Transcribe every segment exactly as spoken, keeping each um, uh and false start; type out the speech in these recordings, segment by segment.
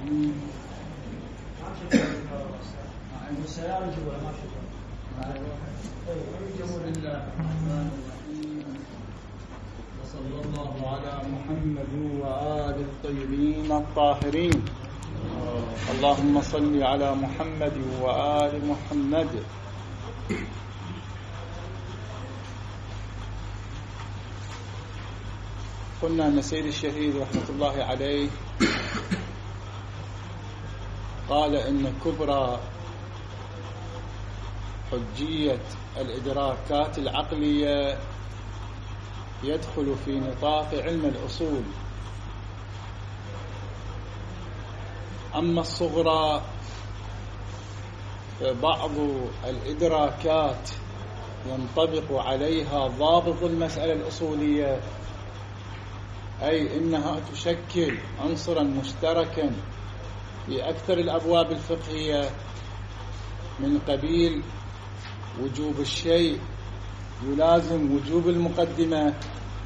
وصلى الله على محمد وآل الطيبين الطاهرين. اللهم صل على محمد وآل محمد. قلنا أن سيد الشهيد رحمة الله عليه قال إن كبرى حجية الإدراكات العقلية يدخل في نطاق علم الأصول، أما الصغرى فبعض الإدراكات ينطبق عليها ضابط المسألة الأصولية، أي إنها تشكل عنصرا مشتركا في أكثر الأبواب الفقهية من قبيل وجوب الشيء يلازم وجوب المقدمة،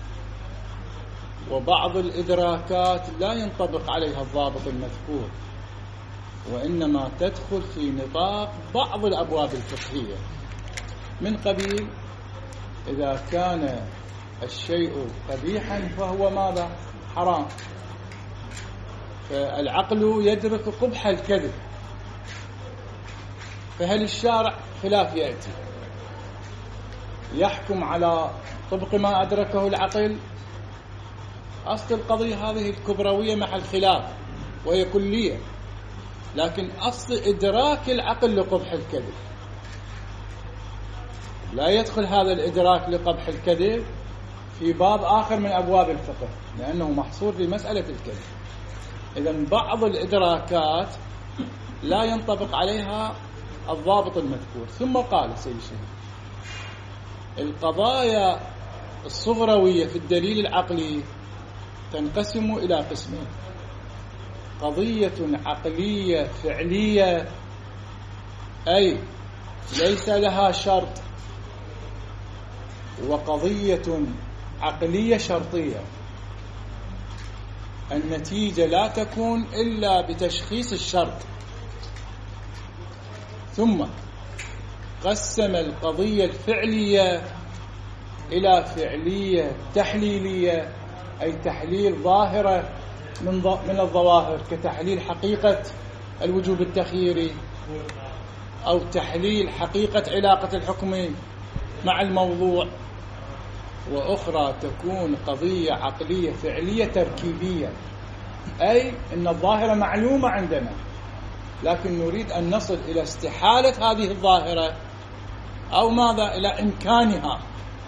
وبعض الإدراكات لا ينطبق عليها الضابط المذكور وإنما تدخل في نطاق بعض الأبواب الفقهية من قبيل إذا كان الشيء قبيحا فهو ماذا؟ حرام، فالعقل يدرك قبح الكذب، فهل الشارع خلاف يأتي يحكم على طبق ما أدركه العقل؟ أصل القضية هذه الكبروية مع الخلاف وهي كلية، لكن أصل إدراك العقل لقبح الكذب لا يدخل هذا الإدراك لقبح الكذب في باب آخر من أبواب الفقه لأنه محصور في مسألة الكذب. إذن بعض الإدراكات لا ينطبق عليها الضابط المذكور. ثم قال سيد الشهيد القضايا الصغروية في الدليل العقلي تنقسم إلى قسمين: قضية عقلية فعلية أي ليس لها شرط، وقضية عقلية شرطية النتيجة لا تكون إلا بتشخيص الشرط. ثم قسم القضية الفعلية إلى فعلية تحليلية أي تحليل ظاهرة من من الظواهر كتحليل حقيقة الوجوب التخييري أو تحليل حقيقة علاقة الحكم مع الموضوع، وأخرى تكون قضية عقلية فعلية تركيبية أي أن الظاهرة معلومة عندنا لكن نريد أن نصل إلى استحالة هذه الظاهرة أو ماذا إلى إمكانها.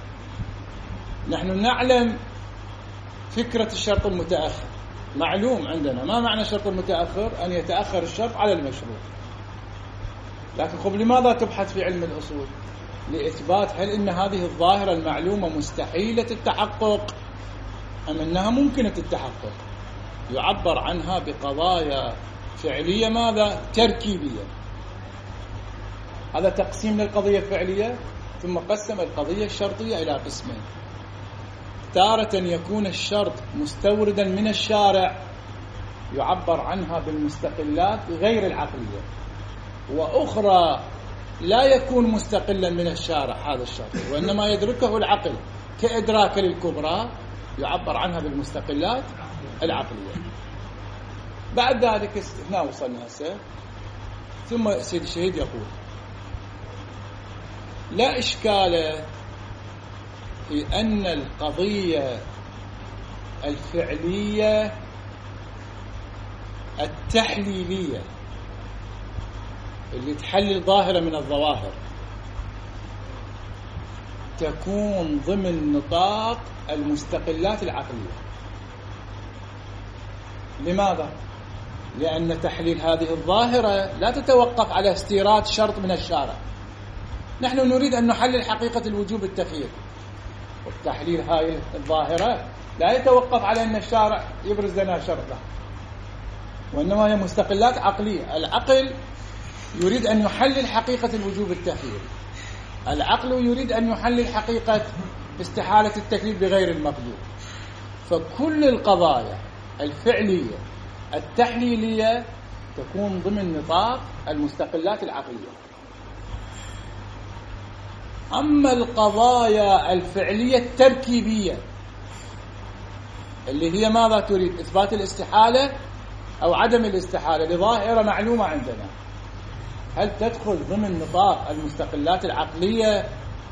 نحن نعلم فكرة الشرط المتأخر معلوم عندنا. ما معنى الشرط المتأخر؟ أن يتأخر الشرط على المشروع. لكن خب لماذا تبحث في علم الأصول؟ لإثبات هل إن هذه الظاهرة المعلومة مستحيلة التحقق أم أنها ممكنة التحقق. يعبر عنها بقضايا فعلية ماذا؟ تركيبية. هذا تقسيم للقضية الفعلية. ثم قسم القضية الشرطية إلى قسمين: تارة يكون الشرط مستوردا من الشارع يعبر عنها بالمستقلات غير العقلية، وأخرى لا يكون مستقلا من الشارع هذا الشرط وإنما يدركه العقل كإدراك للكبرى يعبر عنها بالمستقلات العقلية. بعد ذلك استثناء وصلنا هسه. ثم سيد الشهيد يقول لا إشكال في أن القضية الفعلية التحليلية اللي تحلل ظاهرة من الظواهر تكون ضمن نطاق المستقلات العقلية. لماذا؟ لأن تحليل هذه الظاهرة لا تتوقف على استيراد شرط من الشارع. نحن نريد أن نحلل حقيقة الوجوب التخيير، والتحليل هذه الظاهرة لا يتوقف على أن الشارع يبرز لنا شرط له، وإنما هي مستقلات عقلية. العقل يريد أن يحلل حقيقة الوجوب التخيير، العقل يريد أن يحلل حقيقة استحالة التكليف بغير المقدور. فكل القضايا الفعلية التحليلية تكون ضمن نطاق المستقلات العقلية. أما القضايا الفعلية التركيبية اللي هي ماذا تريد؟ إثبات الاستحالة أو عدم الاستحالة لظاهرة معلومة عندنا، هل تدخل ضمن نطاق المستقلات العقلية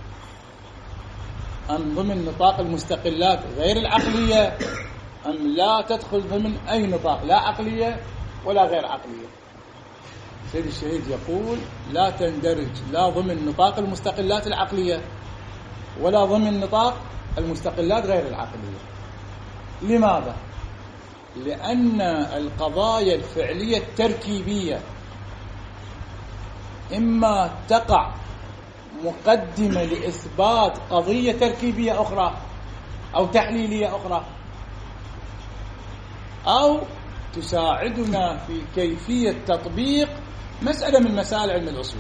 أم ضمن نطاق المستقلات غير العقلية، أم لا تدخل ضمن أي نطاق، لا عقلية ولا غير عقلية؟ سيد الشهيد يقول لا تندرج لا ضمن نطاق المستقلات العقلية ولا ضمن نطاق المستقلات غير العقلية. لماذا؟ لأن القضايا الفعلية التركيبية إما تقع مقدمة لإثبات قضية تركيبية أخرى أو تحليلية أخرى، أو تساعدنا في كيفية تطبيق مسألة من مسائل علم الأصول،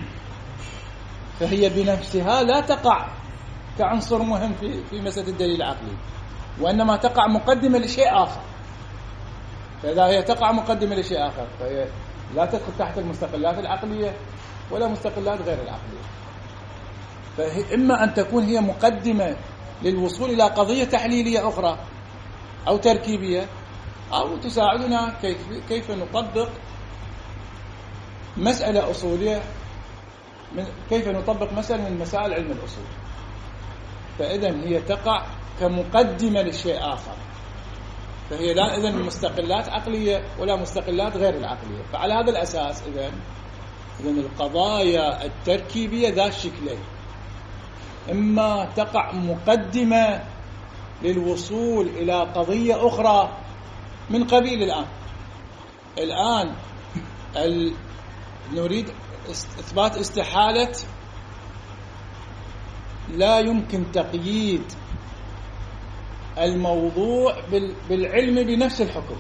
فهي بنفسها لا تقع كعنصر مهم في في مسألة الدليل العقلي، وإنما تقع مقدمة لشيء آخر. فإذا هي تقع مقدمة لشيء آخر فهي لا تدخل تحت المستقلات العقلية ولا مستقلات غير العقلية، فإما أن تكون هي مقدمة للوصول إلى قضية تحليلية أخرى أو تركيبية، أو تساعدنا كيف كيف نطبق مسألة أصولية، من كيف نطبق مسألة من مسائل علم الأصول. فإذا هي تقع كمقدمة لشيء آخر، فهي لا إذن مستقلات عقلية ولا مستقلات غير العقلية. فعلى هذا الأساس إذن إذن القضايا التركيبية ذات شكلين، إما تقع مقدمة للوصول إلى قضية أخرى من قبيل الآن الآن ال... نريد إثبات استحالة، لا يمكن تقييد الموضوع بال... بالعلم بنفس الحكم.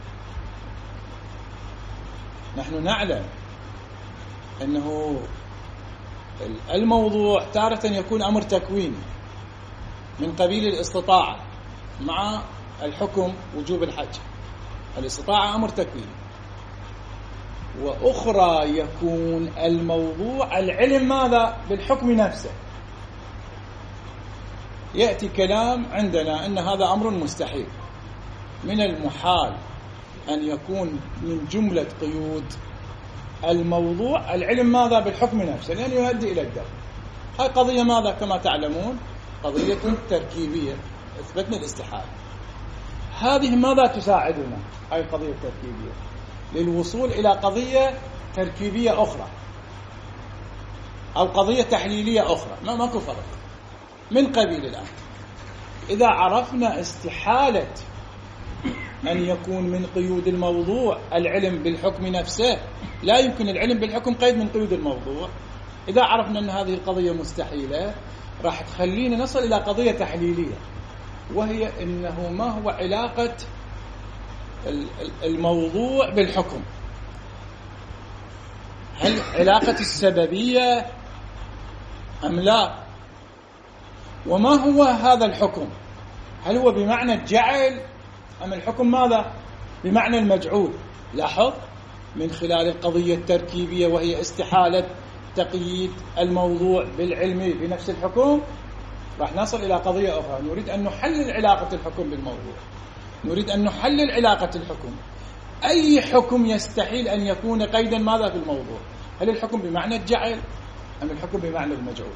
نحن نعلم أنه الموضوع تارة يكون أمر تكويني من قبيل الاستطاعة مع الحكم وجوب الحج، الاستطاعة أمر تكويني، وأخرى يكون الموضوع العلم ماذا؟ بالحكم نفسه. يأتي كلام عندنا أن هذا أمر مستحيل، من المحال أن يكون من جملة قيود الموضوع العلم ماذا؟ بالحكم نفسه، لأنه يؤدي إلى الدم. هاي قضية ماذا؟ كما تعلمون قضية تركيبية، اثبتنا الاستحالة. هذه ماذا تساعدنا؟ هاي القضية التركيبية للوصول إلى قضية تركيبية أخرى أو قضية تحليلية أخرى، ما ماكو فرق من قبيل الآن. إذا عرفنا استحالة أن يكون من قيود الموضوع العلم بالحكم نفسه، لا يمكن العلم بالحكم قيد من قيود الموضوع. إذا عرفنا أن هذه القضية مستحيلة راح تخلينا نصل إلى قضية تحليلية، وهي إنه ما هو علاقة الموضوع بالحكم؟ هل علاقة السببية أم لا؟ وما هو هذا الحكم؟ هل هو بمعنى الجعل أم الحكم ماذا؟ بمعنى المجعول؟ لاحظ من خلال القضية التركيبية وهي استحالة تقييد الموضوع بالعلم بنفس الحكم، راح نصل إلى قضية أخرى. نريد أن نحلل علاقة الحكم بالموضوع، نريد أن نحلل علاقة الحكم. أي حكم يستحيل أن يكون قيدا ماذا في الموضوع؟ هل الحكم بمعنى الجعل أم الحكم بمعنى المجعول؟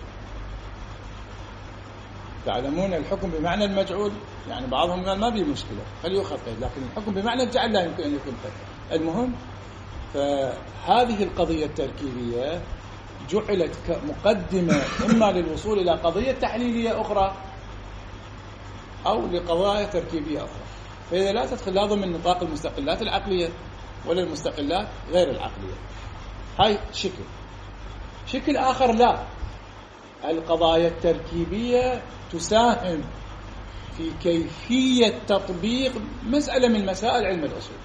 تعلمون الحكم بمعنى المجعول يعني بعضهم قال ما بي مشكلة فليؤخذ قيد، لكن الحكم بمعنى الجعل لا يمكن أن يكون قيد. المهم فهذه القضية التركيبية جعلت كمقدمة إما للوصول إلى قضية تحليلية أخرى أو لقضايا تركيبية أخرى، فإذا لا تدخل لا ضمن نطاق المستقلات العقلية ولا المستقلات غير العقلية. هاي شكل. شكل آخر لا، القضايا التركيبية تساهم في كيفية تطبيق مسألة من مسائل علم الأصول.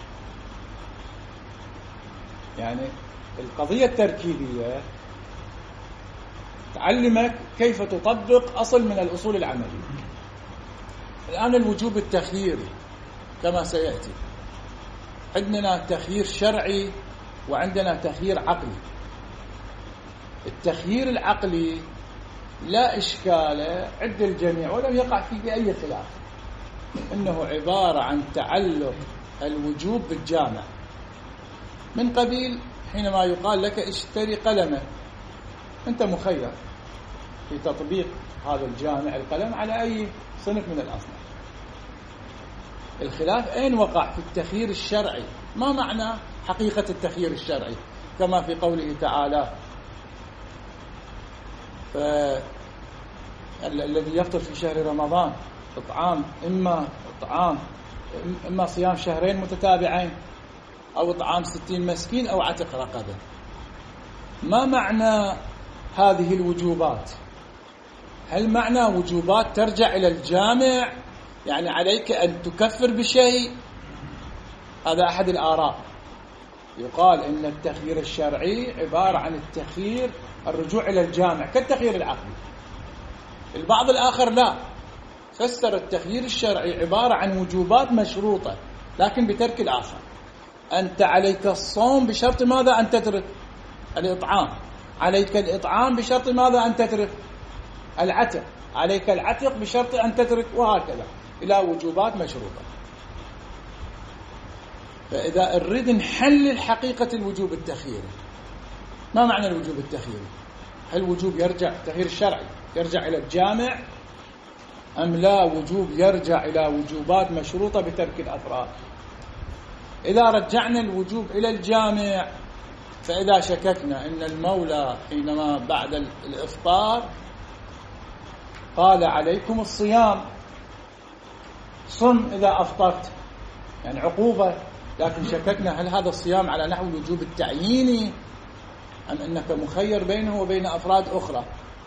يعني القضية التركيبية تعلمك كيف تطبق أصل من الأصول العملية. الآن الوجوب التخييري كما سيأتي، عندنا تخيير شرعي وعندنا تخيير عقلي. التخيير العقلي لا إشكال عند الجميع ولم يقع فيه أي خلاف، إنه عبارة عن تعلق الوجوب بالجامع، من قبيل حينما يقال لك اشتري قلما، أنت مخير في تطبيق هذا الجامع القلم على أي صنف من الأصناف. الخلاف أين وقع؟ في التخيير الشرعي. ما معنى حقيقة التخيير الشرعي؟ كما في قوله تعالى الذي يفطر في شهر رمضان إطعام إما إطعام إما صيام شهرين متتابعين أو إطعام ستين مسكين أو عتق رقبة. ما معنى هذه الوجوبات؟ هل معنى وجوبات ترجع إلى الجامع، يعني عليك أن تكفر بشيء؟ هذا أحد الآراء. يقال إن التخيير الشرعي عبارة عن التخيير الرجوع إلى الجامع كالتخيير العقلي. البعض الآخر لا، فسر التخيير الشرعي عبارة عن وجوبات مشروطة لكن بترك الآخر. أنت عليك الصوم بشرط ماذا؟ أن تترك الإطعام. عليك الإطعام بشرط ماذا؟ أن تترك العتق. عليك العتق بشرط أن تترك، وهكذا إلى وجوبات مشروطة. فإذا نريد نحلل حقيقة الوجوب التخييري، ما معنى الوجوب التخييري؟ هل الوجوب يرجع التخيير الشرعي يرجع إلى الجامع أم لا وجوب يرجع إلى وجوبات مشروطة بترك الأفراد؟ إذا رجعنا الوجوب إلى الجامع، فإذا شككنا أن المولى حينما بعد الإفطار قال عليكم الصيام، صم إذا أفطرت، يعني عقوبة، لكن شككنا هل هذا الصيام على نحو الوجوب التعييني أم أنك مخير بينه وبين أفراد أخرى.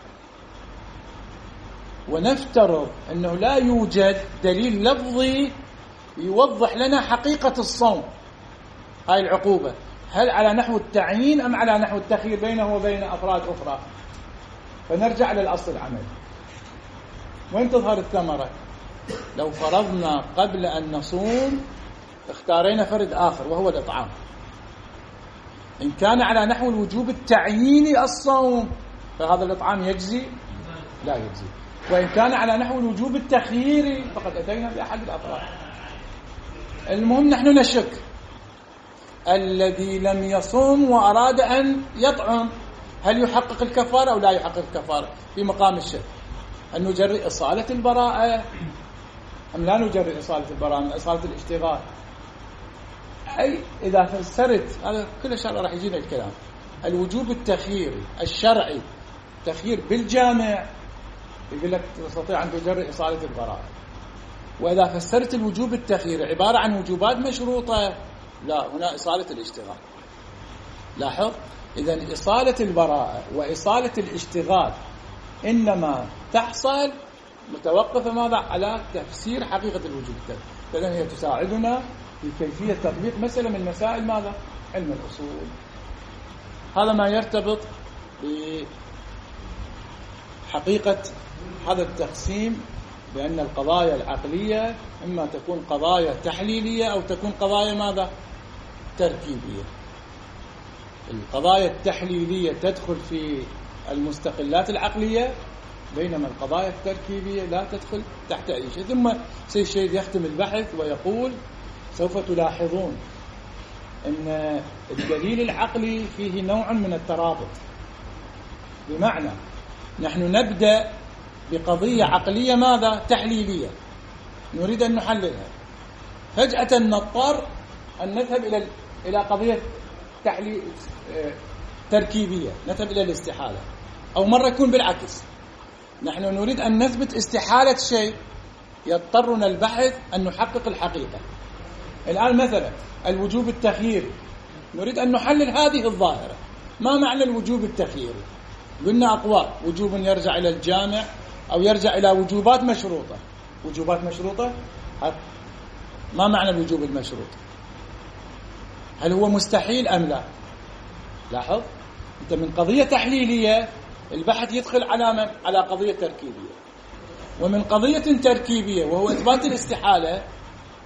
ونفترض أنه لا يوجد دليل لفظي يوضح لنا حقيقة الصوم، هاي العقوبة هل على نحو التعيين أم على نحو التخيير بينه وبين أفراد أخرى. فنرجع للأصل العملي. وين تظهر الثمرة؟ لو فرضنا قبل أن نصوم اختارينا فرد آخر وهو الإطعام، إن كان على نحو الوجوب التعييني الصوم فهذا الإطعام يجزي؟ لا يجزي. وإن كان على نحو الوجوب التخييري فقد أتينا بأحد الأفراد. المهم نحن نشك الذي لم يصوم وأراد أن يطعم هل يحقق الكفارة أو لا يحقق الكفارة؟ في مقام الشك. أن نجري إصالة البراءة أم لا نجري إصالة البراءة من إصالة الاشتغال؟ أي إذا فسرت هذا كل شيء راح يجينا الكلام. الوجوب التخييري الشرعي تخيير بالجامع يقول لك تستطيع أن تجري إصالة البراءة. وإذا فسرت الوجوب التخييري عبارة عن وجوبات مشروطة، لا، هنا إصالة الاشتغال. لاحظ، إذن إصالة البراءة وإصالة الاشتغال إنما تحصل متوقفة ماذا؟ على تفسير حقيقة الوجوب التخييري. فإذن هي تساعدنا في كيفية تطبيق مسألة من مسائل ماذا؟ علم الأصول. هذا ما يرتبط بحقيقة هذا التقسيم، بأن القضايا العقلية إما تكون قضايا تحليلية أو تكون قضايا ماذا؟ تركيبية. القضايا التحليلية تدخل في المستقلات العقلية، بينما القضايا التركيبية لا تدخل تحت أي شيء. ثم سيد الشيخ يختم البحث ويقول: سوف تلاحظون أن الدليل العقلي فيه نوع من الترابط، بمعنى نحن نبدأ بقضية عقلية ماذا؟ تحليلية نريد أن نحللها، فجأة نضطر أن نذهب إلى إلى قضية تحليل تركيبية، نذهب إلى الاستحالة. أو مرة يكون بالعكس، نحن نريد أن نثبت استحالة شيء، يضطرنا البحث أن نحقق الحقيقة. الآن مثلا الوجوب التخييري، نريد أن نحلل هذه الظاهرة. ما معنى الوجوب التخييري؟ قلنا أقوال: وجوب يرجع إلى الجامع أو يرجع إلى وجوبات مشروطة. وجوبات مشروطة، ما معنى الوجوب المشروط؟ هل هو مستحيل أم لا؟ لاحظ، أنت من قضية تحليلية البحث يدخل على من؟ على قضية تركيبية. ومن قضية تركيبية وهو إثبات الاستحالة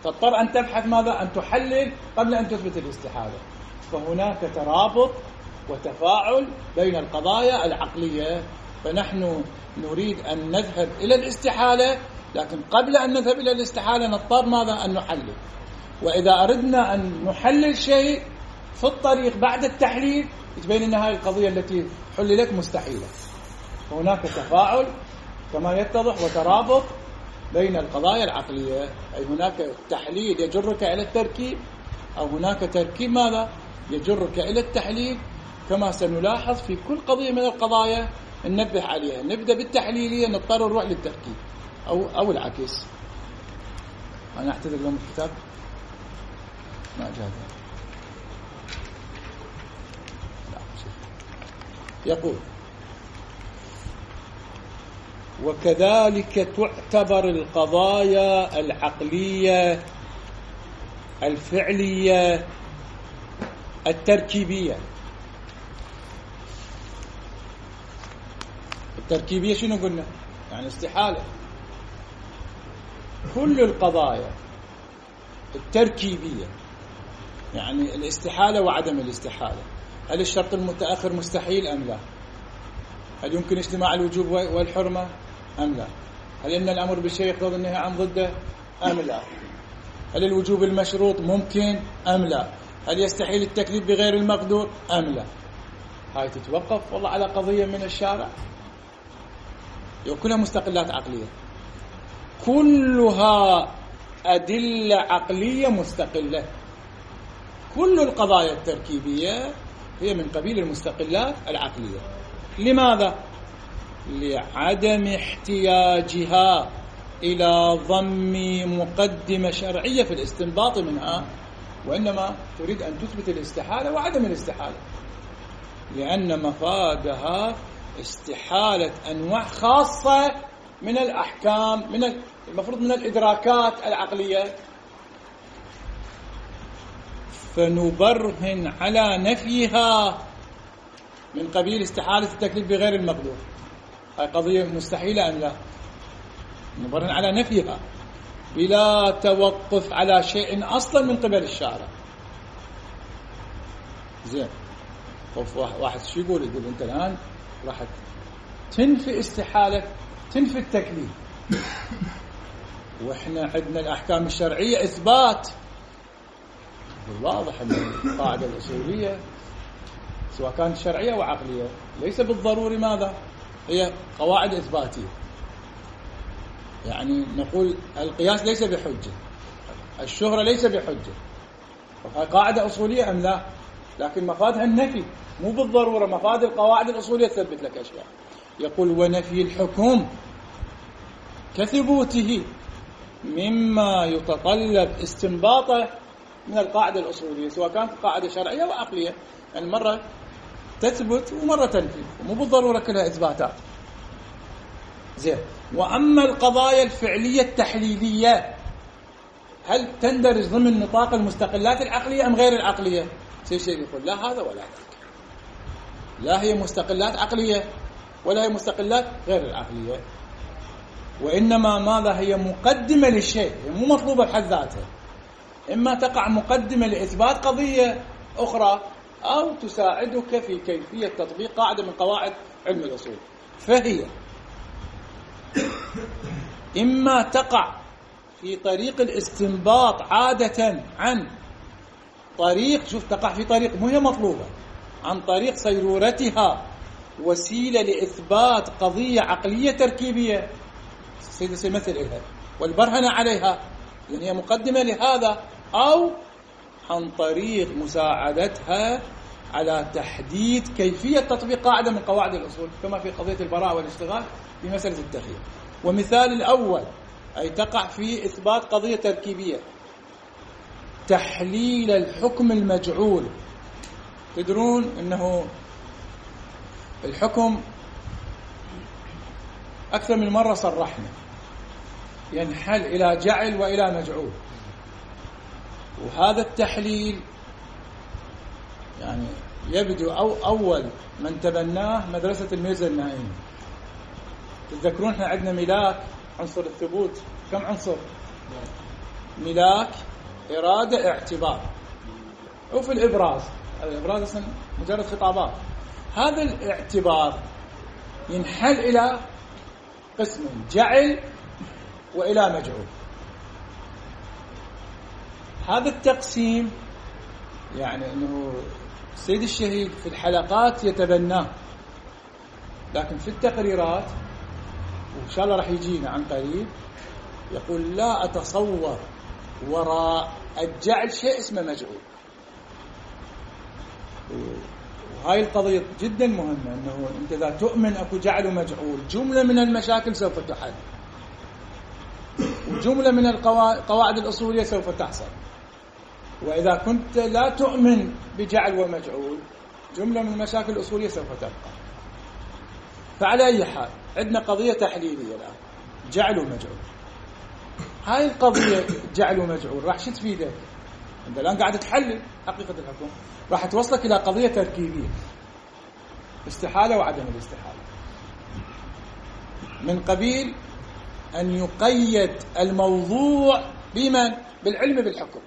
تضطر أن تبحث ماذا؟ أن تحلل قبل أن تثبت الاستحالة. فهناك ترابط وتفاعل بين القضايا العقلية، فنحن نريد أن نذهب إلى الاستحالة، لكن قبل أن نذهب إلى الاستحالة نضطر ماذا؟ أن نحلل. وإذا أردنا أن نحلل شيء في الطريق بعد التحليل تبين أن هذه القضية التي حللت مستحيلة. هناك تفاعل كما يتضح وترابط بين القضايا العقلية، أي هناك تحليل يجرك إلى التركيب، أو هناك تركيب ماذا؟ يجرك إلى التحليل، كما سنلاحظ في كل قضية من القضايا ننبه عليها. نبدأ بالتحليلية نضطر نروح للتركيب أو أو العكس. أنا أعتذر لهم الكتاب ما جاء. يقول: وكذلك تعتبر القضايا العقلية الفعلية التركيبية. التركيبية شنو قلنا؟ يعني استحالة. كل القضايا التركيبية يعني الاستحالة وعدم الاستحالة. هل الشرط المتأخر مستحيل أم لا؟ هل يمكن اجتماع الوجوب والحرمة أم لا؟ هل إن الأمر بالشيء يقتضي النهي عن ضده أم لا؟ هل الوجوب المشروط ممكن أم لا؟ هل يستحيل التكليف بغير المقدور أم لا؟ هاي تتوقف والله على قضية من الشارع، كلها مستقلات عقلية، كلها أدلة عقلية مستقلة. كل القضايا التركيبية هي من قبيل المستقلات العقلية. لماذا؟ لعدم احتياجها إلى ضم مقدمة شرعية في الاستنباط منها، وإنما تريد أن تثبت الاستحالة وعدم الاستحالة، لأن مفادها استحالة أنواع خاصة من الأحكام، من المفروض من الإدراكات العقلية، فنبرهن على نفيها من قبيل استحالة التكليف بغير المقدور. هاي قضية مستحيلة أم لا؟ نبرهن على نفيها بلا توقف على شيء أصلا من قبل الشارع. زين، واحد شو يقول؟ يقول أنت الآن راح تنفي استحالة، تنفي التكليف، وإحنا عندنا الأحكام الشرعية إثبات. واضح أن القاعدة الأصولية سواء كانت شرعية أو عقلية ليس بالضروري ماذا؟ هي قواعد إثباتية. يعني نقول القياس ليس بحجة، الشهرة ليس بحجة، فهي قاعدة أصولية أم لا؟ لكن مفادها النفي، مو بالضرورة مفاد القواعد الأصولية تثبت لك أشياء. يقول: ونفي الحكم كثبوته مما يتطلب استنباطه من القاعدة الأصولية، سواء كانت قاعدة شرعية أو عقلية. يعني مرة تثبت ومرة تنفي، مو بالضرورة كلها إثباتات. زين، وأما القضايا الفعلية التحليلية هل تندرج ضمن نطاق المستقلات العقلية أم غير العقلية؟ شيء شيء يقول لا هذا ولا ذاك، لا هي مستقلات عقلية ولا هي مستقلات غير العقلية، وإنما ماذا؟ هي مقدمة للشيء، هي مو مطلوبة بحد ذاتها، إما تقع مقدمة لإثبات قضية أخرى أو تساعدك في كيفية تطبيق قاعدة من قواعد علم الأصول. فهي إما تقع في طريق الاستنباط عادة عن طريق، شوف تقع في طريق مو هي مطلوبة، عن طريق صيرورتها وسيلة لإثبات قضية عقلية تركيبية سيمثل إلها والبرهنة عليها، لأن هي مقدمة لهذا، أو عن طريق مساعدتها على تحديد كيفية تطبيق قاعدة من قواعد الأصول، كما في قضية البراءة والاشتغال في مسألة التخيير. ومثال الأول أي تقع في إثبات قضية تركيبية، تحليل الحكم المجعول. تدرون أنه الحكم أكثر من مرة صرحنا ينحل إلى جعل وإلى مجعول، وهذا التحليل يعني يبدو أو أول من تبناه مدرسة الميرزا النائمي. تتذكرون احنا عندنا ملاك عنصر الثبوت كم عنصر؟ ملاك، إرادة، اعتبار. وفي الإبراز، الإبراز أصلا مجرد خطابات. هذا الاعتبار ينحل إلى قسم: جعل وإلى مجعول. هذا التقسيم يعني أنه السيد الشهيد في الحلقات يتبناه، لكن في التقريرات وإن شاء الله راح يجينا عن قريب يقول لا أتصور وراء الجعل شيء اسمه مجعول. وهاي القضية جدا مهمة، أنه أنت إذا تؤمن أكو جعل ومجعول جملة من المشاكل سوف تحل، وجملة من القواعد الأصولية سوف تحصل. وإذا كنت لا تؤمن بجعل ومجعول جملة من المشاكل الأصولية سوف تبقى. فعلى أي حال عندنا قضية تحليلية الآن، جعل ومجعول. هاي القضية جعل ومجعول راح شو تفيدك؟ أنت الآن قاعد تحلل حقيقة الحكم، راح توصلك إلى قضية تركيبية: استحالة وعدم الاستحالة، من قبيل أن يقيد الموضوع بمن؟ بالعلم بالحكم.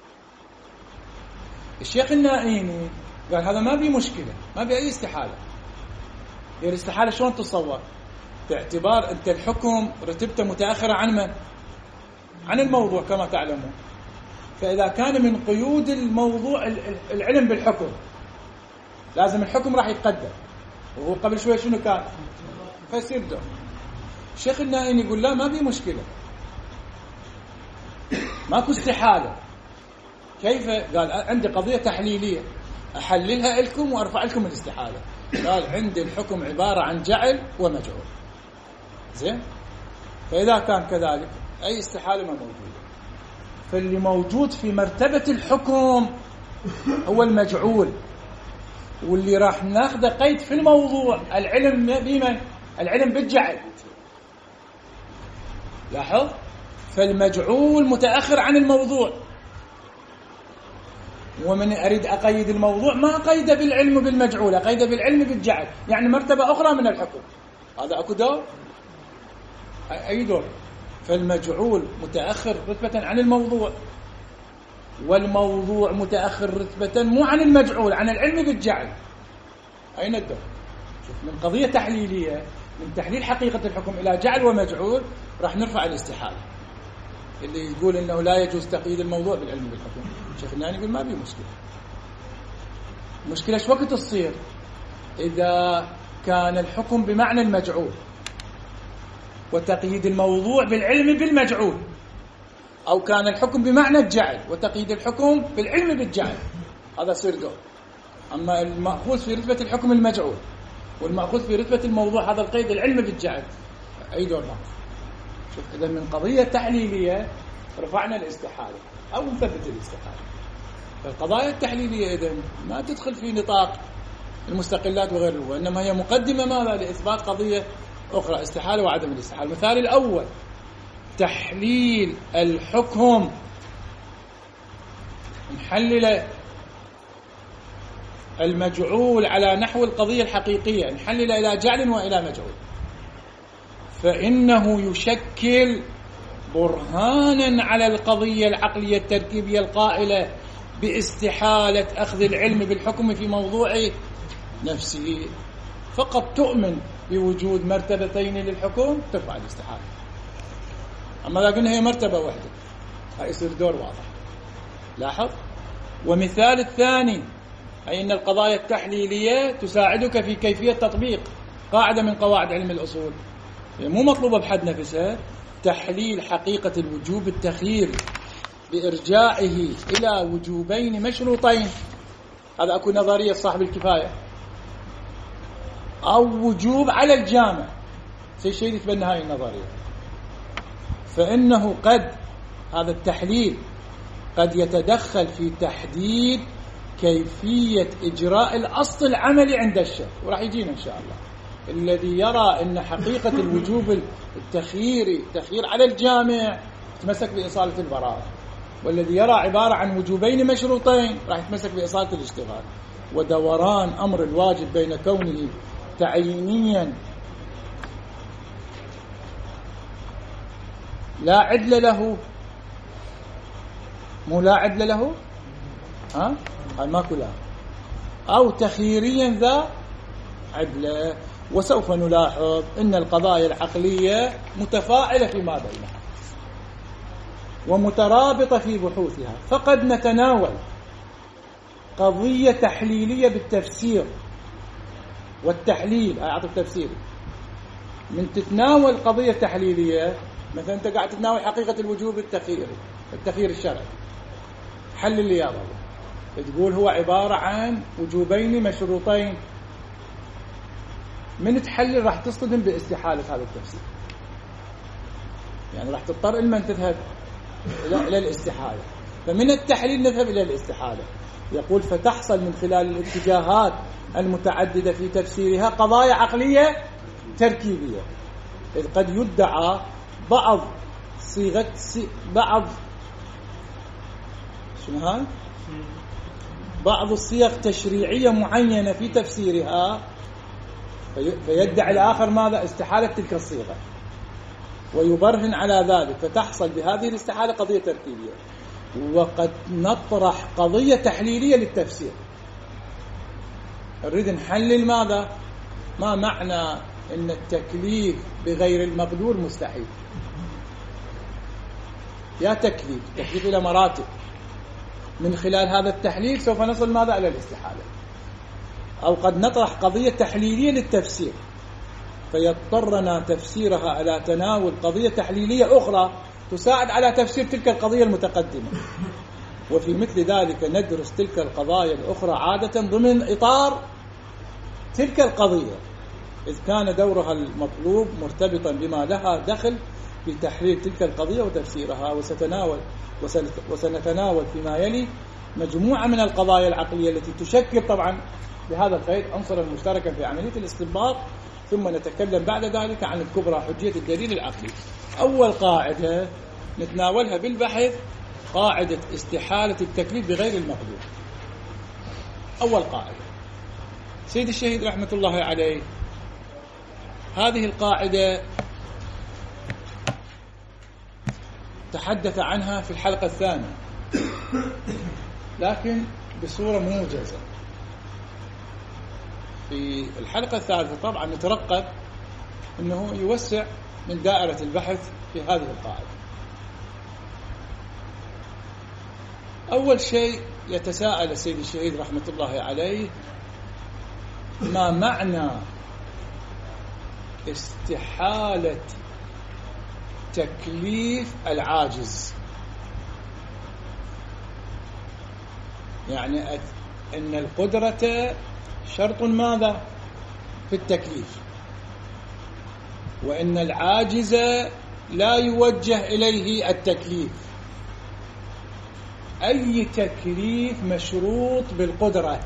الشيخ النائيني قال هذا ما بي مشكلة، ما بي أي استحالة. هي الاستحالة شلون تصور؟ باعتبار أنت الحكم رتبته متأخرة عن من؟ عن الموضوع كما تعلمون. فإذا كان من قيود الموضوع العلم بالحكم لازم الحكم راح يتقدم، وهو قبل شوي شنو كان؟ فيصير دور. الشيخ النائيني يقول لا، ما بي مشكلة، ماكو استحالة. كيف؟ قال عندي قضية تحليلية أحللها لكم وأرفع لكم الاستحالة. قال عندي الحكم عبارة عن جعل ومجعول. زين؟ فإذا كان كذلك أي استحالة ما موجودة. فاللي موجود في مرتبة الحكم هو المجعول، واللي راح ناخذ قيد في الموضوع العلم بمن؟ العلم بالجعل. لاحظ؟ فالمجعول متأخر عن الموضوع، ومن أريد أقيد الموضوع ما أقيده بالعلم بالمجعول، أقيده بالعلم بالجعل، يعني مرتبة أخرى من الحكم. هذا أكو دور؟ أي دور؟ فالمجعول متأخر رتبة عن الموضوع، والموضوع متأخر رتبة مو عن المجعول، عن العلم بالجعل. أين الدور؟ شوف، من قضية تحليلية من تحليل حقيقة الحكم إلى جعل ومجعول راح نرفع الاستحالة. اللي يقول إنه لا يجوز تقييد الموضوع بالعلم بالحكم، الشيخ النائي يقول ما بي مشكلة. مشكلة شو وقت تصير؟ إذا كان الحكم بمعنى المجعول وتقييد الموضوع بالعلم بالمجعول، أو كان الحكم بمعنى الجعل وتقييد الحكم بالعلم بالجعل، هذا يصير دور. أما المأخوذ في رتبة الحكم المجعول والمأخوذ في رتبة الموضوع هذا القيد العلم بالجعل، أي دور ما. شوف، إذا من قضية تحليلية رفعنا الاستحالة أو نثبت الاستحالة. فالقضايا التحليلية إذن ما تدخل في نطاق المستقلات وغيره، وإنما هي مقدمة ماذا؟ لإثبات قضية أخرى: استحالة وعدم الاستحالة. المثال الأول تحليل الحكم، نحلل المجعول على نحو القضية الحقيقية، نحلل إلى جعل وإلى مجعول، فإنه يشكل برهانا على القضية العقلية التركيبية القائلة باستحالة أخذ العلم بالحكم في موضوع نفسه. فقط تؤمن بوجود مرتبتين للحكم ترفع الاستحالة. أما إذا قلنا هي مرتبة واحدة هيصير دور واضح. لاحظ. ومثال الثاني أي أن القضايا التحليلية تساعدك في كيفية تطبيق قاعدة من قواعد علم الأصول، مو مطلوبة بحد نفسها، تحليل حقيقة الوجوب التخييري بإرجاعه إلى وجوبين مشروطين. هذا أكو نظرية صاحب الكفاية، أو وجوب على الجامع، في شيء يتبنى هاي النظرية. فإنه قد هذا التحليل قد يتدخل في تحديد كيفية إجراء الأصل العملي عند الشيخ، وراح يجينا إن شاء الله. الذي يرى أن حقيقة الوجوب التخييري تخيير على الجامع يتمسك بإصالة البراءة، والذي يرى عبارة عن وجوبين مشروطين راح يتمسك بإصالة الاشتغال. ودوران أمر الواجب بين كونه تعيينيا لا عدل له مو لا عدل له، ها قال ماكو لا، أو تخييريا ذا عدل. وسوف نلاحظ أن القضايا العقلية متفاعلة فيما بينها ومترابطة في بحوثها، فقد نتناول قضية تحليلية بالتفسير والتحليل. أعطي التفسير من تتناول قضية تحليلية، مثلا أنت قاعد تتناول حقيقة الوجوب التخييري، التخيير الشرعي، حل الرياضة، تقول هو عبارة عن وجوبين مشروطين، من تحلل راح تصطدم باستحالة هذا التفسير، يعني راح تضطر إما أن تذهب إلى الاستحالة، فمن التحليل نذهب إلى الاستحالة. يقول فتحصل من خلال الاتجاهات المتعددة في تفسيرها قضايا عقلية تركيبية، إذ قد يدعى بعض صيغة بعض شنو هاي بعض الصيغ تشريعية معينة في تفسيرها، فيدعي الآخر ماذا؟ استحالة تلك الصيغة ويبرهن على ذلك، فتحصل بهذه الاستحالة قضية تركيبية. وقد نطرح قضية تحليلية للتفسير، نريد نحلل ماذا؟ ما معنى أن التكليف بغير المقدور مستحيل؟ يا تكليف تكليف إلى مراتب، من خلال هذا التحليل سوف نصل ماذا؟ إلى الاستحالة. أو قد نطرح قضية تحليلية للتفسير، فيضطرنا تفسيرها على تناول قضية تحليلية أخرى تساعد على تفسير تلك القضية المتقدمة، وفي مثل ذلك ندرس تلك القضايا الأخرى عادة ضمن إطار تلك القضية، إذ كان دورها المطلوب مرتبطا بما لها دخل في تحليل تلك القضية وتفسيرها. وستناول وسنتناول فيما يلي مجموعة من القضايا العقلية التي تشكل طبعا بهذا القيد عنصرا مشتركا في عملية الاستنباط، ثم نتكلم بعد ذلك عن الكبرى حجية الدليل العقلي. أول قاعدة نتناولها بالبحث قاعدة استحالة التكليف بغير المقدور. أول قاعدة سيد الشهيد رحمة الله عليه هذه القاعدة تحدث عنها في الحلقة الثانية لكن بصورة موجزة. في الحلقة الثالثة طبعا نترقب أنه يوسع من دائرة البحث في هذه القاعدة. أول شيء يتساءل السيد الشهيد رحمة الله عليه ما معنى استحالة تكليف العاجز؟ يعني أن القدرة شرط ماذا في التكليف، وأن العاجز لا يوجه إليه التكليف. أي تكليف مشروط بالقدرة،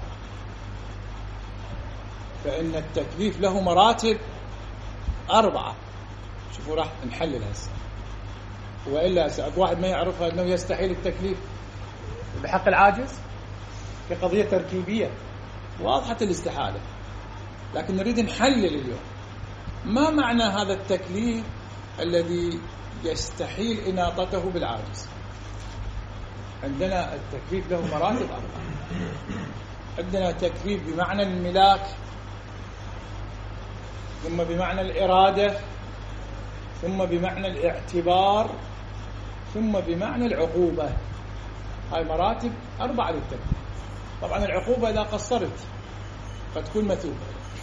فإن التكليف له مراتب أربعة. شوفوا راح نحلل هسه، وإلا سأك واحد ما يعرفها أنه يستحيل التكليف بحق العاجز كقضية تركيبية واضحة الاستحالة، لكن نريد نحلل اليوم ما معنى هذا التكليف الذي يستحيل إناطته بالعاجز. عندنا التكليف له مراتب أربعة. عندنا تكليف بمعنى الملاك، ثم بمعنى الإرادة، ثم بمعنى الاعتبار، ثم بمعنى العقوبة. هاي مراتب أربعة للتكليف. طبعا العقوبة إذا قصرت قد تكون مثوبة.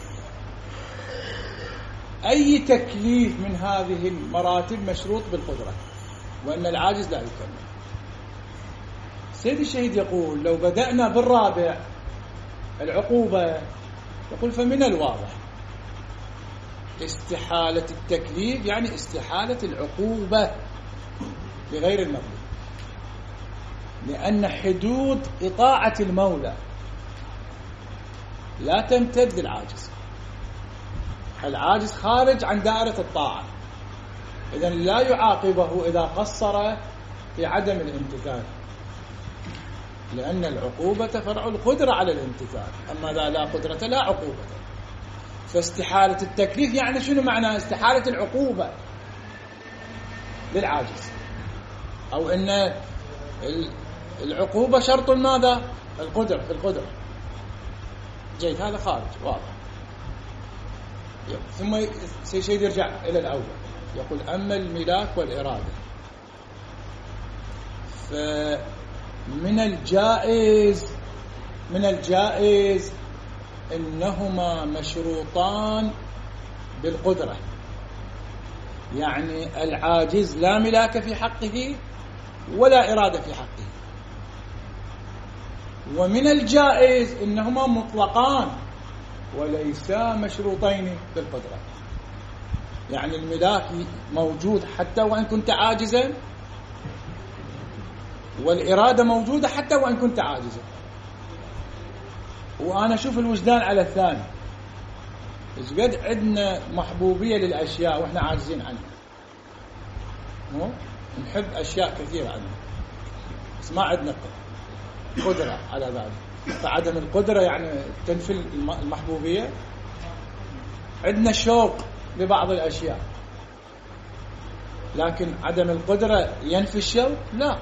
أي تكليف من هذه المراتب مشروط بالقدرة، وأن العاجز لا يكلف. سيد الشهيد يقول لو بدأنا بالرابع العقوبة، يقول فمن الواضح استحالة التكليف يعني استحالة العقوبة بغير المقدور، لأن حدود إطاعة المولى لا تمتد للعاجز. العاجز خارج عن دائرة الطاعة، إذن لا يعاقبه إذا قصر في عدم الامتثال، لأن العقوبة فرع القدرة على الامتثال، أما إذا لا قدرة لا عقوبة. فاستحالة التكليف يعني شنو معنى استحالة العقوبة للعاجز، أو أن العقوبة شرط ماذا؟ القدرة القدرة جيد، هذا خارج واضح. ثم سيشيد يرجع إلى الأول يقول أما الملاك والإرادة فمن الجائز من الجائز إنهما مشروطان بالقدرة، يعني العاجز لا ملاك في حقه ولا إرادة في حقه. ومن الجائز إنهما مطلقان وليسا مشروطين بالقدرة، يعني الملاك موجود حتى وإن كنت عاجزا، والإرادة موجودة حتى وإن كنت عاجزا. وأنا أشوف الوجدان على الثاني، إيش قد عندنا محبوبية للأشياء وإحنا عاجزين عنها، مو نحب أشياء كثيرة عنها بس ما عندنا قدرة على ذلك. فعدم القدرة يعني تنفي المحبوبية. عندنا شوق لبعض الأشياء لكن عدم القدرة ينفي الشوق؟ لا.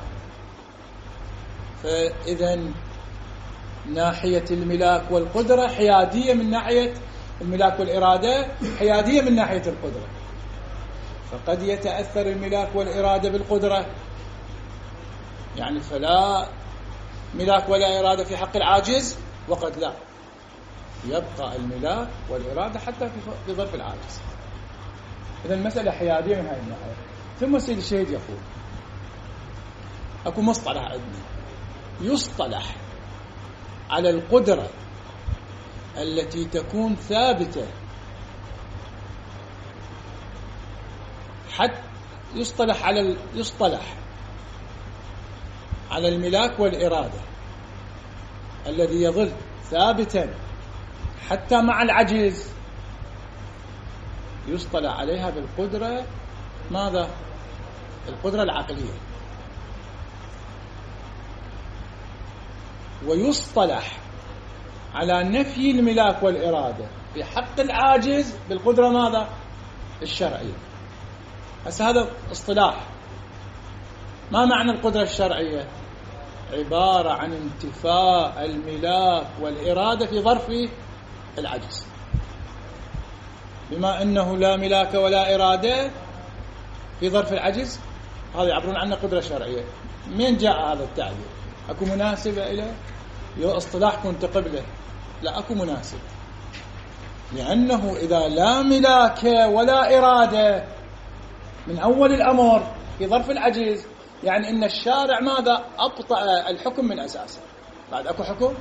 فإذا ناحية الملاك والقدرة حيادية من ناحية الملاك والإرادة، حيادية من ناحية القدرة. فقد يتأثر الملاك والإرادة بالقدرة، يعني فلا ملاك ولا إرادة في حق العاجز، وقد لا يبقى الملاك والإرادة حتى في ظرف العاجز. إذا المسألة حيادية من هذه الناحية. ثم السيد الشهيد يقول أكو مصطلح عندنا يصطلح على القدرة التي تكون ثابتة، حتى يصطلح على يصطلح على الملاك والإرادة الذي يظل ثابتا حتى مع العجز، يصطلح عليها بالقدرة ماذا؟ القدرة العقلية. ويصطلح على نفي الملاك والإرادة في حق العاجز بالقدرة ماذا؟ الشرعية. هسه هذا اصطلاح. ما معنى القدرة الشرعية؟ عبارة عن انتفاء الملاك والإرادة في ظرف العجز. بما أنه لا ملاك ولا إرادة في ظرف العجز، هذا يعبرون عنه قدرة شرعية. من جاء هذا التعبير؟ أكو مناسبة إليه؟ يو اصطلاح كنت قبله؟ لا أكو مناسب، لأنه إذا لا ملاك ولا إرادة من أول الأمر في ظرف العجز، يعني إن الشارع ماذا؟ أبطأ الحكم من أساسه. بعد أكو حكم؟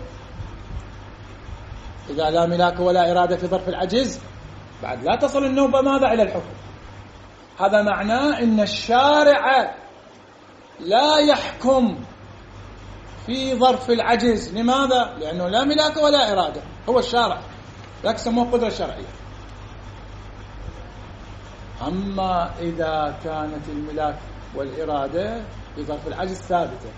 إذا لا ملاك ولا إرادة في ظرف العجز بعد لا تصل النوبة ماذا؟ إلى الحكم. هذا معناه إن الشارع لا يحكم في ظرف العجز. لماذا؟ لأنه لا ملاك ولا إرادة، هو الشارع، لكن سموه قدرة شرعية. أما إذا كانت الملاك والإرادة في ظرف العجز ثابتة،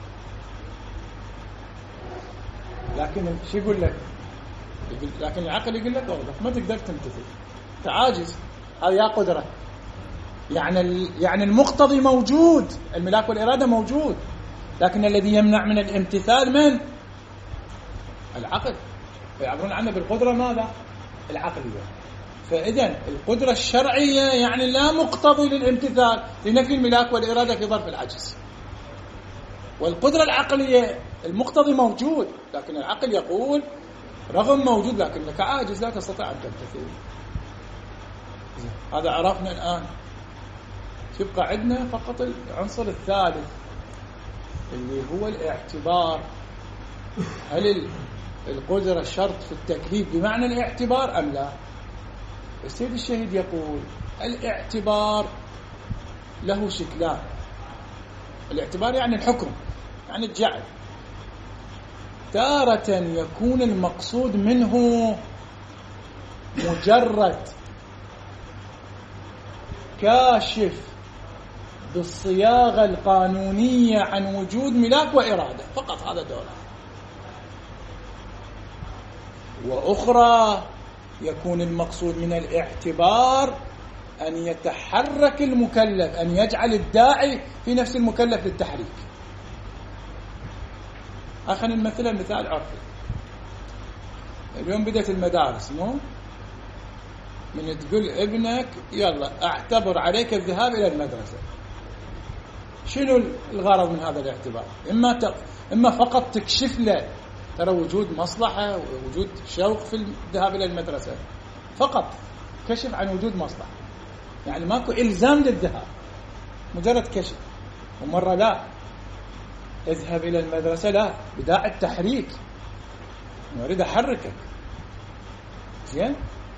لكن شو يقول لك؟ لكن العقل يقول لك أغلق، ما تقدر تمتثل، تعاجز. هذا يا قدرة، يعني يعني المقتضي موجود، الملاك والإرادة موجود، لكن الذي يمنع من الامتثال من؟ العقل. فيعبرون عنه بالقدرة ماذا؟ العقلية. فإذن القدرة الشرعية يعني لا مقتضي للامتثال لنفي الملاك والإرادة في ظرف العجز. والقدرة العقلية المقتضي موجود، لكن العقل يقول رغم موجود لكنك عاجز لا تستطيع أن تمتثل. هذا عرفنا الآن. يبقى عندنا فقط العنصر الثالث اللي هو الاعتبار. هل القدرة شرط في التكليف بمعنى الاعتبار أم لا؟ السيد الشهيد يقول الاعتبار له شكلان. الاعتبار يعني الحكم، يعني الجعل. تارة يكون المقصود منه مجرد كاشف بالصياغة القانونية عن وجود ملاك وإرادة فقط، هذا دورة. وأخرى يكون المقصود من الاعتبار أن يتحرك المكلف، أن يجعل الداعي في نفس المكلف للتحريك. خلينا نمثلها مثال عرفي. اليوم بدأت المدارس، مو من تقول ابنك يلا اعتبر عليك الذهاب إلى المدرسة، شنو الغرض من هذا الاعتبار؟ إما ت... إما فقط تكشف له ترى وجود مصلحة ووجود شوق في الذهاب إلى المدرسة، فقط كشف عن وجود مصلحة، يعني ماكو إلزام للذهاب، مجرد كشف. ومرة لا، اذهب إلى المدرسة لا، بداعي التحريك، أريد أحركك. زين؟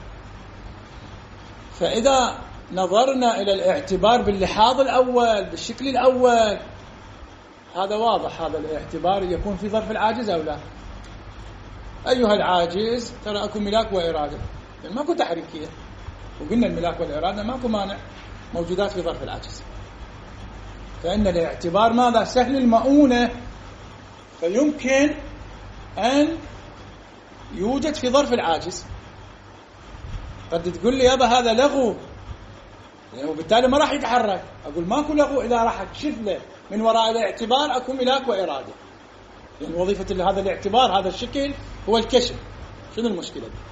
فإذا نظرنا إلى الاعتبار باللحاظ الأول بالشكل الأول، هذا واضح، هذا الاعتبار يكون في ظرف العاجز أو لا. أيها العاجز ترى أكو ملاك وإرادة، يعني ماكو تحريكية، وقلنا الملاك والإرادة ماكو مانع موجودات في ظرف العاجز، فإن الاعتبار ماذا؟ سهل المؤونة، فيمكن أن يوجد في ظرف العاجز. قد تقول لي يابا هذا لغو، يعني وبالتالي ما راح يتحرك. أقول ماكو لغو إذا راح تشف له من وراء الاعتبار أكو ملاك وإرادة، يعني وظيفة هذا الاعتبار هذا الشكل هو الكشف. شنو المشكلة دي؟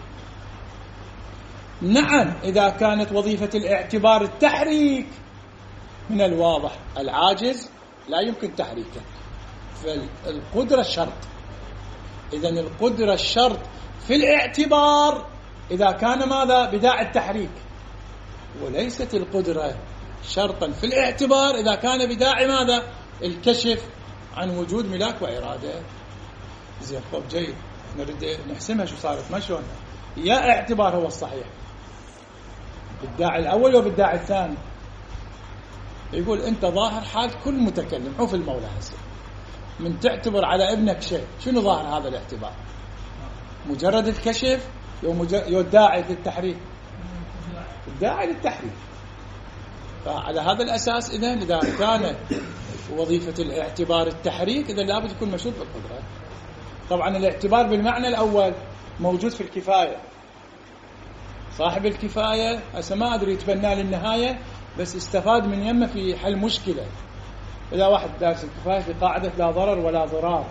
نعم، إذا كانت وظيفة الاعتبار التحريك من الواضح العاجز لا يمكن تحريكه، فالقدرة الشرط. إذن القدرة الشرط في الاعتبار إذا كان ماذا؟ بداعي التحريك، وليست القدرة شرطا في الاعتبار إذا كان بداعي ماذا؟ الكشف عن وجود ملاك وإرادة. زين، طب جيد، نريد نحسمها شو صارت، ما شلون. يا اعتبار هو الصحيح بالداعي الأول وبالداعي الثاني. يقول أنت ظاهر حال كل متكلم، عوف المولى هسه من تعتبر على ابنك شيء، شنو ظاهر هذا الاعتبار؟ مجرد الكشف يو الداعي للتحريك، الداعي للتحريك. فعلى هذا الأساس إذن إذا كانت وظيفة الاعتبار التحريك إذن لابد يكون مشروط بالقدرة. طبعا الاعتبار بالمعنى الأول موجود في الكفاية، صاحب الكفاية هسه ما أدري يتبنى للنهاية، بس استفاد من يمه في حل مشكلة. إذا واحد دارس الكفاية في قاعدة لا ضرر ولا ضرار،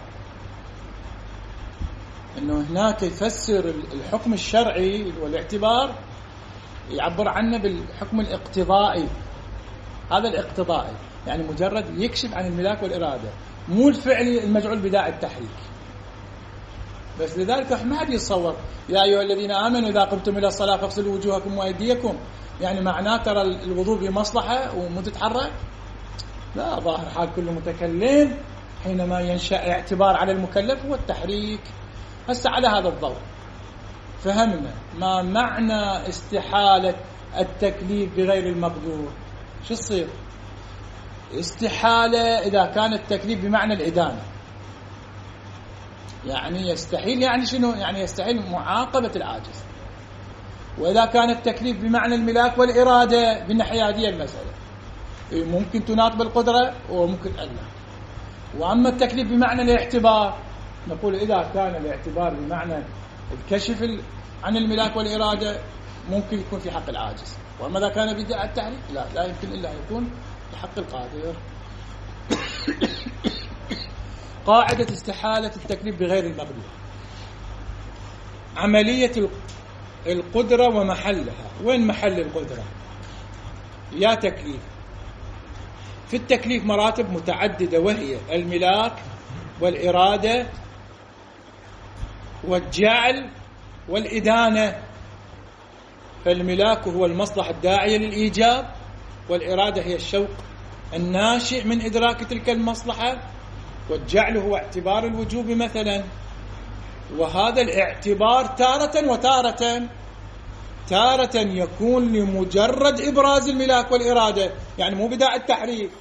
إنه هناك يفسر الحكم الشرعي والاعتبار يعبر عنه بالحكم الاقتضائي. هذا الاقتضائي يعني مجرد يكشف عن الملاك والإرادة، مو الفعلي المجعول بداعي التحريك. بس لذلك ما حد يتصور يا أيها الذين آمنوا إذا قمتم إلى الصلاة فاغسلوا وجوهكم وأيديكم، يعني معناه ترى الوضوء بمصلحة ومو تتحرك. لا، ظاهر حال كل متكلم حينما ينشأ اعتبار على المكلف هو التحريك. هسه على هذا الضوء فهمنا ما معنى استحالة التكليف بغير المقدور. شو الصير؟ استحالة إذا كان التكليف بمعنى الإدانة، يعني يستحيل، يعني شنو؟ يعني يستحيل معاقبة العاجز. وإذا كان التكليف بمعنى الملاك والإرادة بالنحيادية المسألة ممكن تناط بالقدرة وممكن ألا. وأما التكليف بمعنى الاعتبار نقول إذا كان الاعتبار بمعنى الكشف عن الملاك والإرادة ممكن يكون في حق العاجز، وأما إذا كان بداعي التحريك لا لا يمكن إلا يكون في حق القادر. قاعدة استحالة التكليف بغير المقدور. عملية القدرة ومحلها. وين محل القدرة؟ يا تكليف. في التكليف مراتب متعددة، وهي الملاك والإرادة والجعل والإدانة. فالملاك هو المصلحة الداعية للإيجاب، والإرادة هي الشوق الناشئ من إدراك تلك المصلحة، والجعل هو اعتبار الوجوب مثلا. وهذا الاعتبار تارة وتارة تارة يكون لمجرد إبراز الملاك والإرادة، يعني مو بداعي التحريك،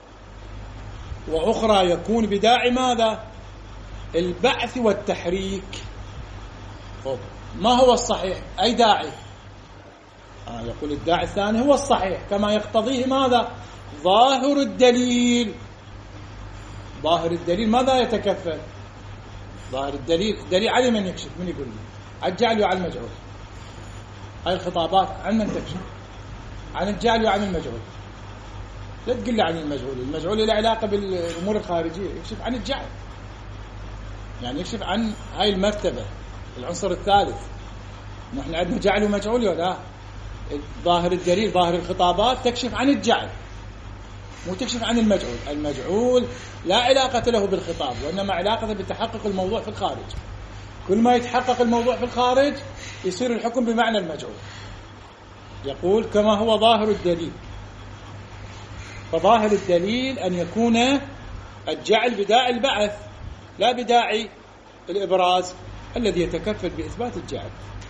وأخرى يكون بداعي ماذا؟ البعث والتحريك. طب ما هو الصحيح؟ أي داعي؟ آه يقول الداعي الثاني هو الصحيح كما يقتضيه ماذا؟ ظاهر الدليل. ظاهر الدليل ماذا يتكفل؟ ظاهر الدليل دليل على من يكشف؟ من يقول لي؟ على الجعل وعلى المجعول. هاي الخطابات عن من تكشف؟ عن الجعل وعن المجعول. لا تقول لي عن المجعول، المجعول له علاقة بالأمور الخارجية، يكشف عن الجعل. يعني يكشف عن هاي المرتبة. العنصر الثالث نحن عندنا جعل ومجعول ولا لا؟ ظاهر الدليل ظاهر الخطابات تكشف عن الجعل مو تكشف عن المجعول. المجعول لا علاقة له بالخطاب وإنما علاقة بتحقق الموضوع في الخارج. كل ما يتحقق الموضوع في الخارج يصير الحكم بمعنى المجعول. يقول كما هو ظاهر الدليل. فظاهر الدليل أن يكون الجعل بداعي البعث لا بداعي الإبراز الذي يتكفل بإثبات الجعل.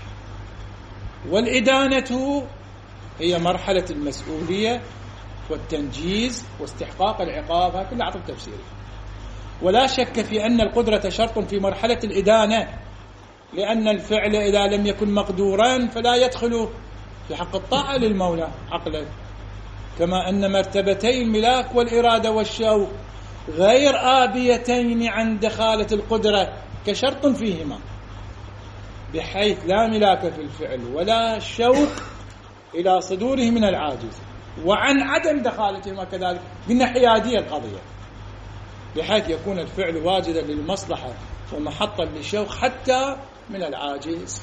والإدانة هي مرحلة المسؤولية والتنجيز واستحقاق العقاب. هذا كله عطف تفسيري. ولا شك في أن القدرة شرط في مرحلة الإدانة، لأن الفعل إذا لم يكن مقدورا فلا يدخل في حق الطاعة للمولى عقلا. كما أن مرتبتي الملاك والإرادة والشوق غير آبيتين عن دخالة القدرة كشرط فيهما، بحيث لا ملاك في الفعل ولا شوق إلى صدوره من العاجز، وعن عدم دخالتهما كذلك قلنا حيادية القضية، بحيث يكون الفعل واجدا للمصلحة ومحطا للشوق حتى من العاجز.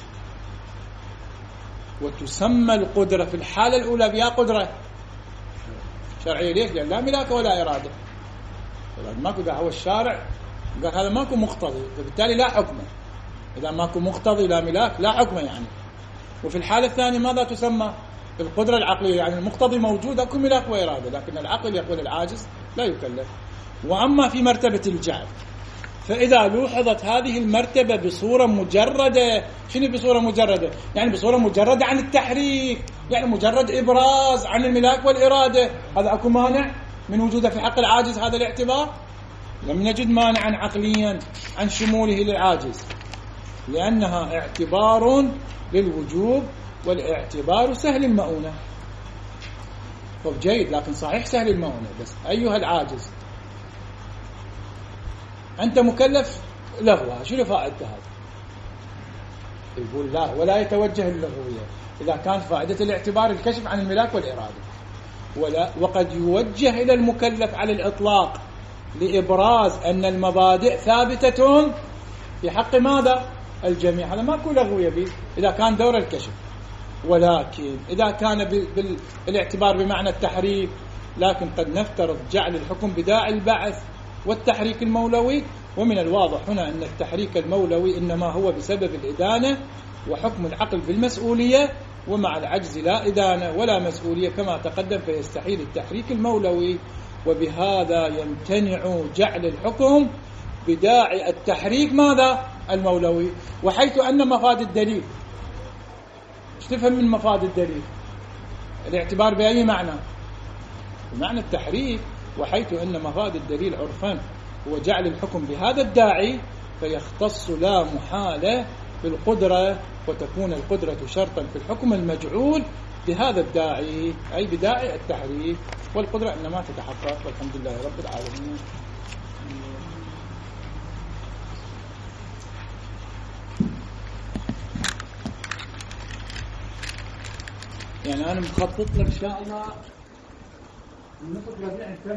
وتسمى القدرة في الحالة الأولى بها قدرة شرعية. ليش؟ لأن لا ملاك ولا إرادة. ماكو إذا هو الشارع قال هذا ماكو مقتضي فبالتالي لا حكمه. إذا ماكو مقتضي لا ملاك لا حكمه يعني. وفي الحالة الثانية ماذا تسمى؟ القدرة العقلية، يعني المقتضي موجود أكو ملاك وإرادة، لكن العقل يقول العاجز لا يكلف. وأما في مرتبة الجعل فإذا لوحظت هذه المرتبة بصورة مجردة. شنو بصورة مجردة؟ يعني بصورة مجردة عن التحريك، يعني مجرد إبراز عن الملاك والإرادة، هذا أكو مانع من وجوده في حق العاجز هذا الاعتبار؟ لم نجد مانعا عقليا عن شموله للعاجز، لأنها اعتبار للوجوب، والاعتبار سهل المؤونة. طب جيد، لكن صحيح سهل المؤونة، بس أيها العاجز أنت مكلف لغوها، شنو فائدة هذا؟ يقول لا، ولا يتوجه اللغوية إذا كانت فائدة الاعتبار الكشف عن الملاك والإرادة، ولا وقد يوجه إلى المكلف على الإطلاق لإبراز أن المبادئ ثابتة في حق ماذا؟ الجميع. هذا ماكو لغوية به إذا كان دور الكشف. ولكن إذا كان بالاعتبار بمعنى التحريك، لكن قد نفترض جعل الحكم بداعي البعث والتحريك المولوي. ومن الواضح هنا أن التحريك المولوي إنما هو بسبب الإدانة وحكم العقل بالمسؤولية، ومع العجز لا إدانة ولا مسؤولية كما تقدم، فيستحيل التحريك المولوي، وبهذا يمتنع جعل الحكم بداعي التحريك ماذا؟ المولوي. وحيث أن مفاد الدليل، ايش تفهم من مفاد الدليل؟ الاعتبار بأي معنى؟ بمعنى التحريك. وحيث أن مفاد الدليل عرفا هو جعل الحكم بهذا الداعي، فيختص لا محالة بالقدرة، وتكون القدرة شرطا في الحكم المجعول بهذا الداعي، أي بداعي التحريك. والقدرة إنما تتحقق، والحمد لله رب العالمين. يعني أنا مخطط لك إن شاء الله النقطة